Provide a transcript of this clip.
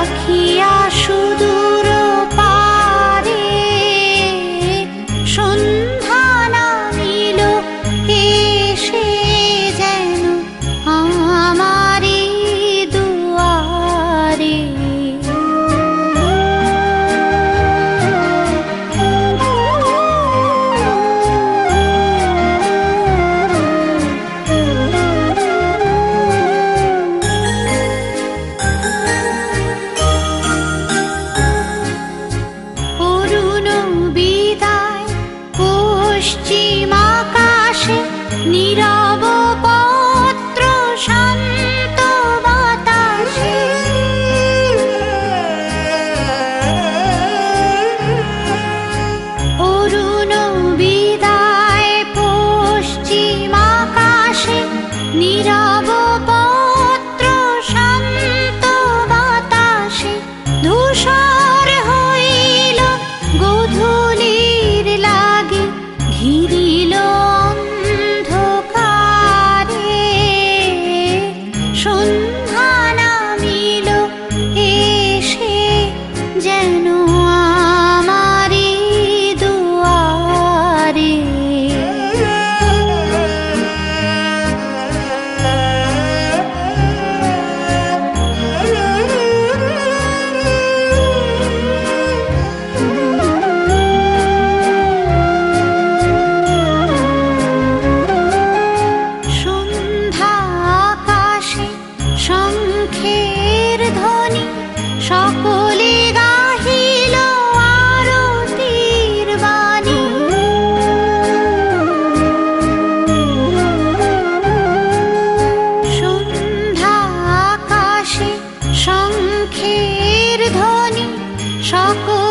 রাখিয়া সুদূর পারে সন্ধ্যা নামিল এসে যেন আমারি দুয়ারে। পশ্চিমাকাশে নীরব পত্র শান্ত বাতাসে অরুণ বিদায়। পশ্চিমাকাশে নীরব পত্র শান্ত বাতাসে ধূসর হইল গোধূলির লাগি ঘিরিল অন্ধকারে সন্ধ্যা নামিল এসে যেন আমারি দুয়ারে। শঙ্খের ধ্বনি সকলে গাহিল আরতির বাণী। সন্ধ্যা আকাশে শঙ্খের ধ্বনি সকলে